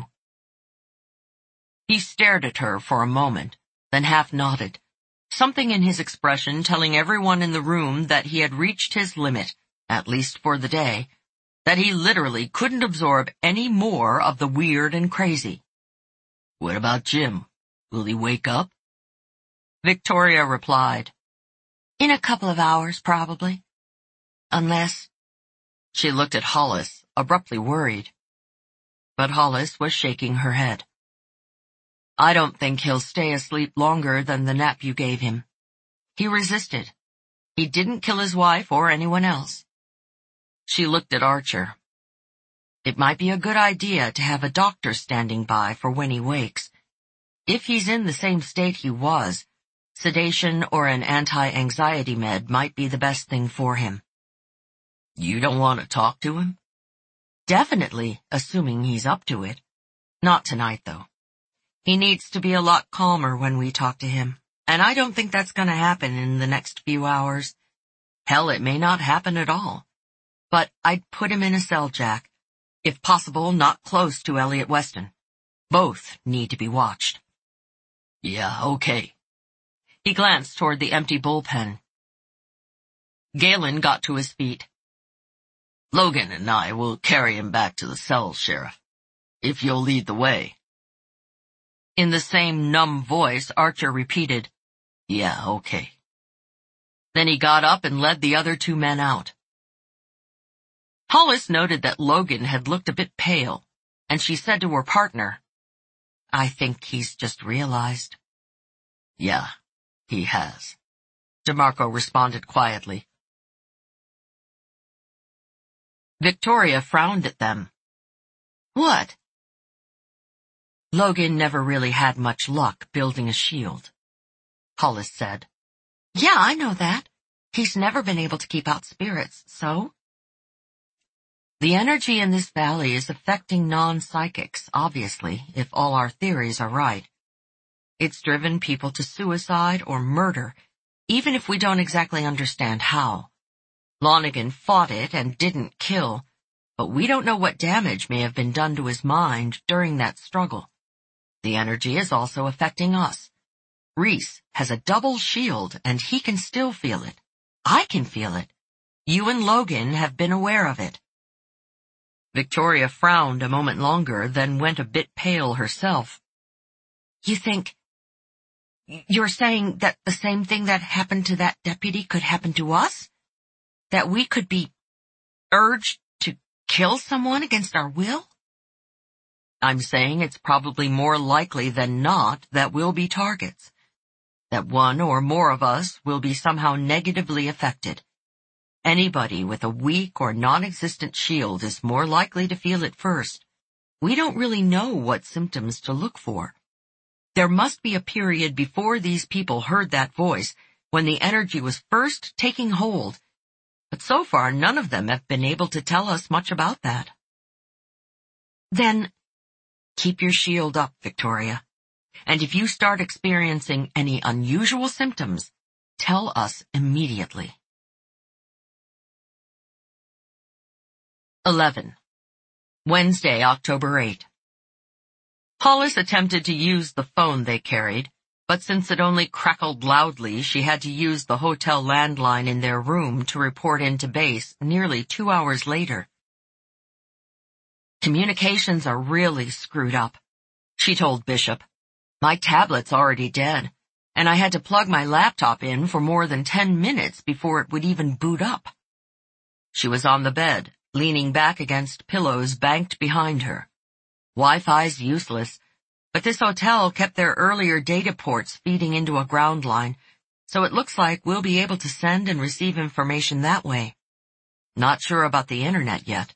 He stared at her for a moment, then half nodded, something in his expression telling everyone in the room that he had reached his limit, at least for the day, that he literally couldn't absorb any more of the weird and crazy. What about Jim? Will he wake up? Victoria replied, In a couple of hours, probably. Unless... She looked at Hollis, abruptly worried. But Hollis was shaking her head. I don't think he'll stay asleep longer than the nap you gave him. He resisted. He didn't kill his wife or anyone else. She looked at Archer. It might be a good idea to have a doctor standing by for when he wakes. If he's in the same state he was, sedation or an anti-anxiety med might be the best thing for him. You don't want to talk to him? Definitely, assuming he's up to it. Not tonight, though. He needs to be a lot calmer when we talk to him, and I don't think that's going to happen in the next few hours. Hell, it may not happen at all. But I'd put him in a cell, Jack. If possible, not close to Elliot Weston. Both need to be watched. Yeah, okay. He glanced toward the empty bullpen. Galen got to his feet. Logan and I will carry him back to the cell, Sheriff, if you'll lead the way. In the same numb voice, Archer repeated, Yeah, okay. Then he got up and led the other two men out. Hollis noted that Logan had looked a bit pale, and she said to her partner, I think he's just realized. Yeah, he has, DeMarco responded quietly. Victoria frowned at them. What? Logan never really had much luck building a shield, Hollis said. Yeah, I know that. He's never been able to keep out spirits, so? The energy in this valley is affecting non-psychics, obviously, if all our theories are right. It's driven people to suicide or murder, even if we don't exactly understand how. Lonigan fought it and didn't kill, but we don't know what damage may have been done to his mind during that struggle. The energy is also affecting us. Reese has a double shield and he can still feel it. I can feel it. You and Logan have been aware of it. Victoria frowned a moment longer, then went a bit pale herself. You think... You're saying that the same thing that happened to that deputy could happen to us? That we could be urged to kill someone against our will? I'm saying it's probably more likely than not that we'll be targets. That one or more of us will be somehow negatively affected. Anybody with a weak or non-existent shield is more likely to feel it first. We don't really know what symptoms to look for. There must be a period before these people heard that voice when the energy was first taking hold, but so far none of them have been able to tell us much about that. Then, keep your shield up, Victoria, and if you start experiencing any unusual symptoms, tell us immediately. eleven. Wednesday, October eighth. Hollis attempted to use the phone they carried, but since it only crackled loudly, she had to use the hotel landline in their room to report into base nearly two hours later. Communications are really screwed up, she told Bishop. My tablet's already dead, and I had to plug my laptop in for more than ten minutes before it would even boot up. She was on the bed, leaning back against pillows banked behind her. Wi-Fi's useless, but this hotel kept their earlier data ports feeding into a ground line, so it looks like we'll be able to send and receive information that way. Not sure about the internet yet.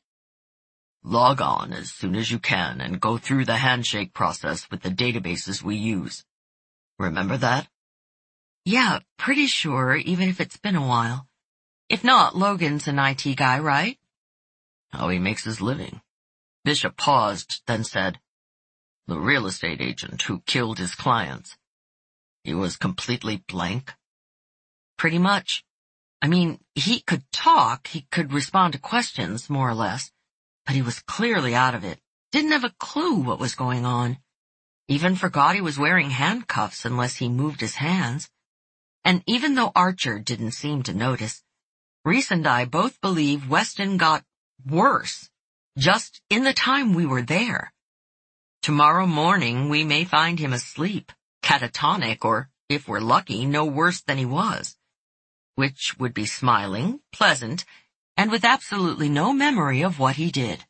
Log on as soon as you can and go through the handshake process with the databases we use. Remember that? Yeah, pretty sure, even if it's been a while. If not, Logan's an I T guy, right? How he makes his living. Bishop paused, then said, The real estate agent who killed his clients. He was completely blank? Pretty much. I mean, he could talk, he could respond to questions, more or less, but he was clearly out of it. Didn't have a clue what was going on. Even forgot he was wearing handcuffs unless he moved his hands. And even though Archer didn't seem to notice, Reese and I both believe Weston got worse, just in the time we were there. Tomorrow morning we may find him asleep, catatonic, or, if we're lucky, no worse than he was. Which would be smiling, pleasant, and with absolutely no memory of what he did.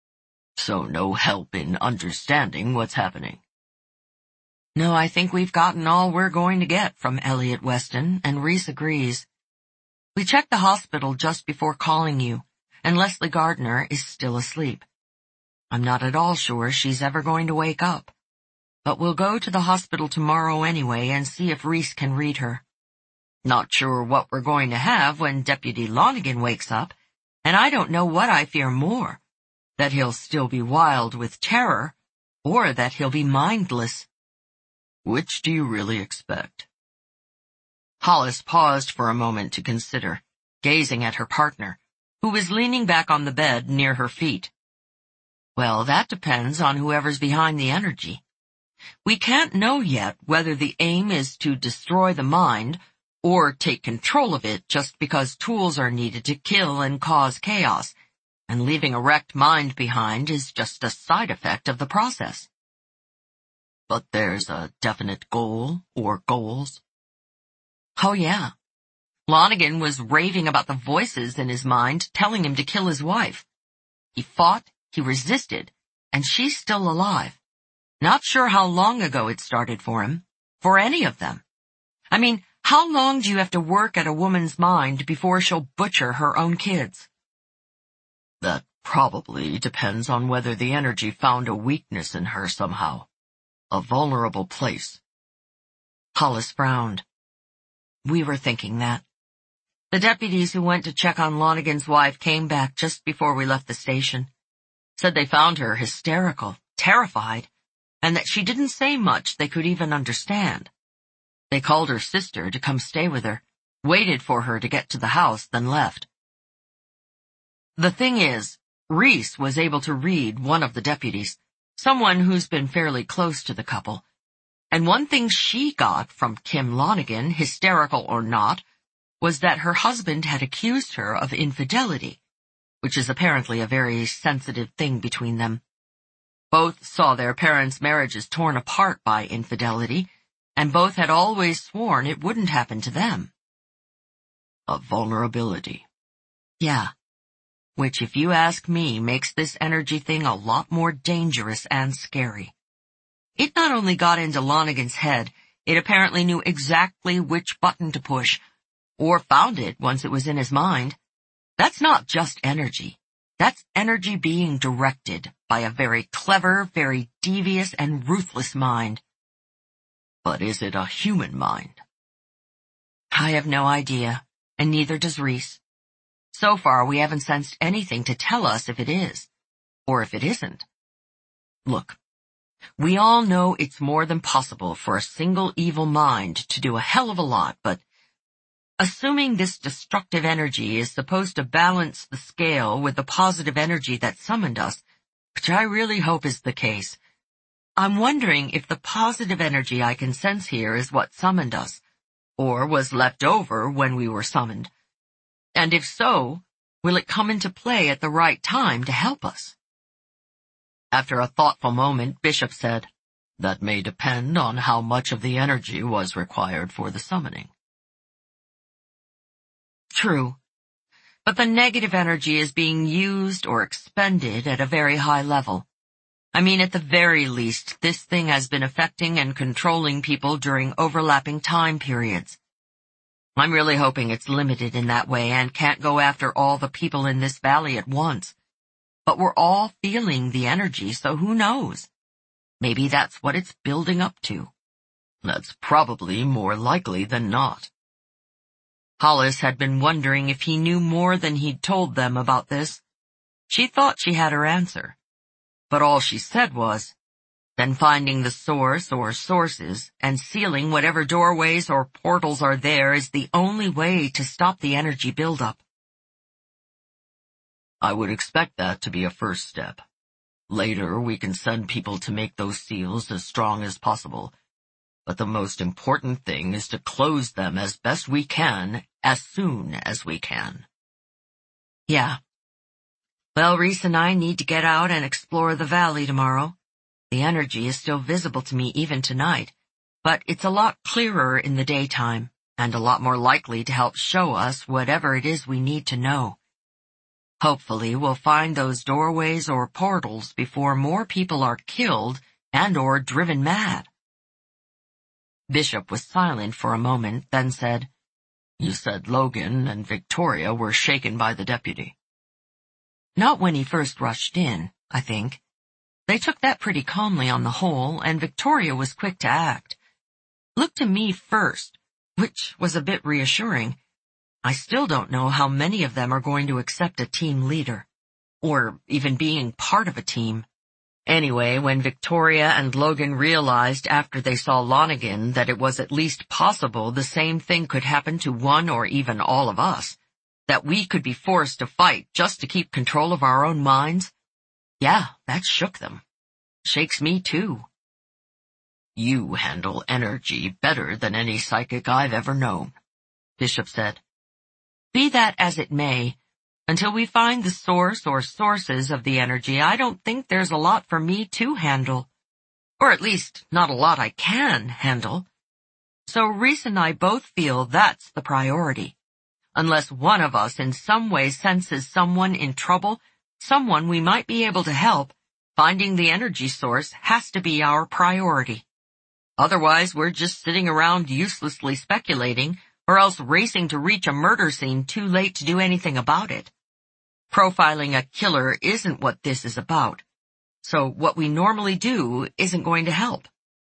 So no help in understanding what's happening. No, I think we've gotten all we're going to get from Elliot Weston, and Reese agrees. We checked the hospital just before calling you, and Leslie Gardner is still asleep. I'm not at all sure she's ever going to wake up, but we'll go to the hospital tomorrow anyway and see if Reese can read her. Not sure what we're going to have when Deputy Lonigan wakes up, and I don't know what I fear more, that he'll still be wild with terror, or that he'll be mindless. Which do you really expect? Hollis paused for a moment to consider, gazing at her partner, who was leaning back on the bed near her feet. Well, that depends on whoever's behind the energy. We can't know yet whether the aim is to destroy the mind or take control of it just because tools are needed to kill and cause chaos, and leaving a wrecked mind behind is just a side effect of the process. But there's a definite goal or goals? Oh yeah. Lonigan was raving about the voices in his mind telling him to kill his wife. He fought, he resisted, and she's still alive. Not sure how long ago it started for him, for any of them. I mean, how long do you have to work at a woman's mind before she'll butcher her own kids? That probably depends on whether the energy found a weakness in her somehow. A vulnerable place. Hollis frowned. We were thinking that. The deputies who went to check on Lonigan's wife came back just before we left the station. Said they found her hysterical, terrified, and that she didn't say much they could even understand. They called her sister to come stay with her, waited for her to get to the house, then left. The thing is, Reese was able to read one of the deputies, someone who's been fairly close to the couple, and one thing she got from Kim Lonigan, hysterical or not, was that her husband had accused her of infidelity, which is apparently a very sensitive thing between them. Both saw their parents' marriages torn apart by infidelity, and both had always sworn it wouldn't happen to them. A vulnerability. Yeah. Which, if you ask me, makes this energy thing a lot more dangerous and scary. It not only got into Lonigan's head, it apparently knew exactly which button to push, or found it once it was in his mind. That's not just energy. That's energy being directed by a very clever, very devious, and ruthless mind. But is it a human mind? I have no idea, and neither does Reese. So far, we haven't sensed anything to tell us if it is, or if it isn't. Look, we all know it's more than possible for a single evil mind to do a hell of a lot, but assuming this destructive energy is supposed to balance the scale with the positive energy that summoned us, which I really hope is the case, I'm wondering if the positive energy I can sense here is what summoned us, or was left over when we were summoned. And if so, will it come into play at the right time to help us? After a thoughtful moment, Bishop said, "That may depend on how much of the energy was required for the summoning." True. But the negative energy is being used or expended at a very high level. I mean, at the very least, this thing has been affecting and controlling people during overlapping time periods. I'm really hoping it's limited in that way and can't go after all the people in this valley at once. But we're all feeling the energy, so who knows? Maybe that's what it's building up to. That's probably more likely than not. Hollis had been wondering if he knew more than he'd told them about this. She thought she had her answer. But all she said was, then finding the source or sources and sealing whatever doorways or portals are there is the only way to stop the energy buildup. I would expect that to be a first step. Later, we can send people to make those seals as strong as possible. But the most important thing is to close them as best we can, as soon as we can. Yeah. Well, Reese and I need to get out and explore the valley tomorrow. The energy is still visible to me even tonight, but it's a lot clearer in the daytime, and a lot more likely to help show us whatever it is we need to know. Hopefully we'll find those doorways or portals before more people are killed and or driven mad. Bishop was silent for a moment, then said, "You said Logan and Victoria were shaken by the deputy." Not when he first rushed in, I think. They took that pretty calmly on the whole, and Victoria was quick to act. Looked to me first, which was a bit reassuring. I still don't know how many of them are going to accept a team leader, or even being part of a team. Anyway, when Victoria and Logan realized after they saw Lonergan that it was at least possible the same thing could happen to one or even all of us, that we could be forced to fight just to keep control of our own minds, yeah, that shook them. Shakes me too. "You handle energy better than any psychic I've ever known," Bishop said. Be that as it may, until we find the source or sources of the energy, I don't think there's a lot for me to handle. Or at least, not a lot I can handle. So Reese and I both feel that's the priority. Unless one of us in some way senses someone in trouble, someone we might be able to help, finding the energy source has to be our priority. Otherwise, we're just sitting around uselessly speculating, or else racing to reach a murder scene too late to do anything about it. Profiling a killer isn't what this is about, so what we normally do isn't going to help.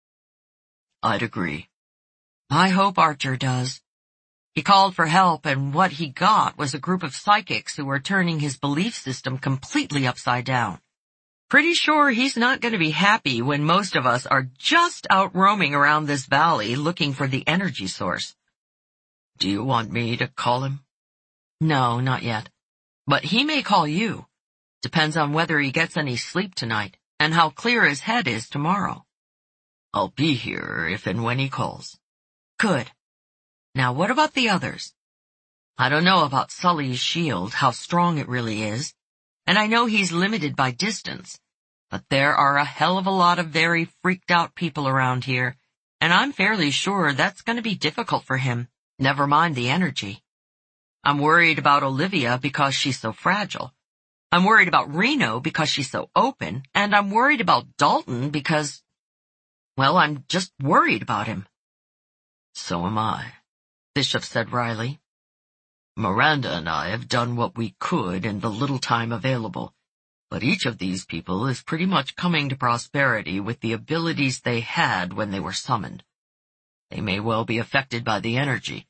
I'd agree. I hope Archer does. He called for help, and what he got was a group of psychics who were turning his belief system completely upside down. Pretty sure he's not going to be happy when most of us are just out roaming around this valley looking for the energy source. Do you want me to call him? No, not yet. But he may call you. Depends on whether he gets any sleep tonight, and how clear his head is tomorrow. I'll be here if and when he calls. Good. Now what about the others? I don't know about Sully's shield, how strong it really is, and I know he's limited by distance, but there are a hell of a lot of very freaked out people around here, and I'm fairly sure that's going to be difficult for him. Never mind the energy. I'm worried about Olivia because she's so fragile. I'm worried about Reno because she's so open, and I'm worried about Dalton because, well, I'm just worried about him. So am I, Bishop said wryly. Miranda and I have done what we could in the little time available, but each of these people is pretty much coming to prosperity with the abilities they had when they were summoned. They may well be affected by the energy,